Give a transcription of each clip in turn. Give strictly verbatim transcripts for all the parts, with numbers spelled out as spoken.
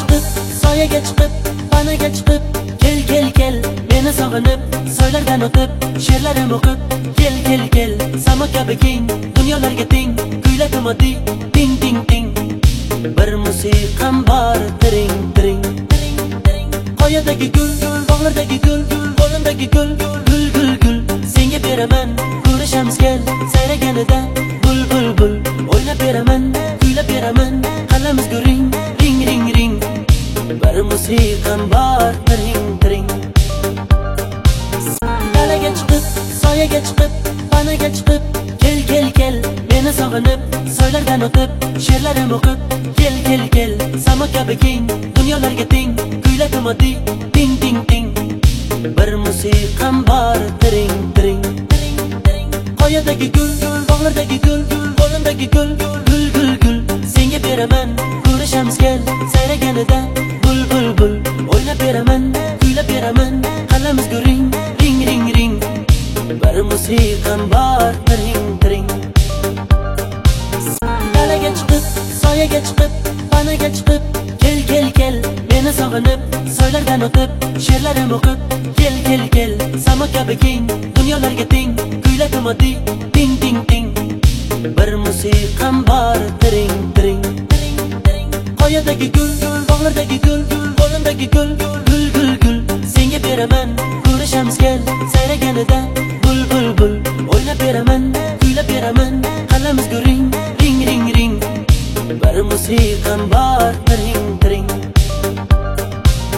chiqib, soyaga chiqib, panaga chiqib, kel kel kel, meni sog'inib, soylardan o'tib, she'rlarim o'qib, kel kel kel, samo kabi keng, dunyolarga teng, kuyladim oddiy, ting ting ting. Bir musiqam bor, tiring tiring, qoyadagi gul, bog'lardagi gul, qo'limdagi gul, gul gul gul, senga beraman, ko'rishamiz kel, sayraganida bul bul bul, o'ynab beraman, kuylab beraman, qalamiz guring, ring ring ring. Bir musiqam bor, tiring tiring. Dalaga chiqib, soyaga chiqib, panaga chiqib, kel kel kel, meni sog'inib, soylardan o'tib, she'rlarim o'qib, kel kel kel, samo kabi keng, dunyolarga teng, kuyladim oddiy, ting ting ting. Bir musiqam bor, tiring tiring, qoyadagi gul, bog'lardagi gul, qo'limdagi gul, gul gul gul, senga beraman, ko'rishamiz kel, sayraganida bul bul bul, o'ynab beraman, kuylab beraman, qalamiz guring, ring ring ring. Bir musiqam bor, tiring tiring. Dalaga chiqib, soyaga chiqib, panaga chiqib, kel kel kel, meni sog'inib, soylardan o'tib, she'rlarim o'qib, kel kel kel, samo kabi keng, dunyolarga teng, kuyladim oddiy, ting ting ting. Bir musiqam bor, tiring tiring, qoyadagi gul, bog'lardagi gul, qo'limdagi gul, gul gul gul, senga beraman, ko'rishamiz kel, sayraganida bul bul bul, o'ynab beraman, kuylab beraman, qalamiz guring, ring ring ring. Bir musiqam bor, tiring tiring.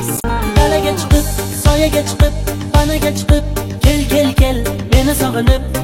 Dalaga chiqib, soyaga chiqib, panaga chiqib, kel kel kel, meni sog'inib,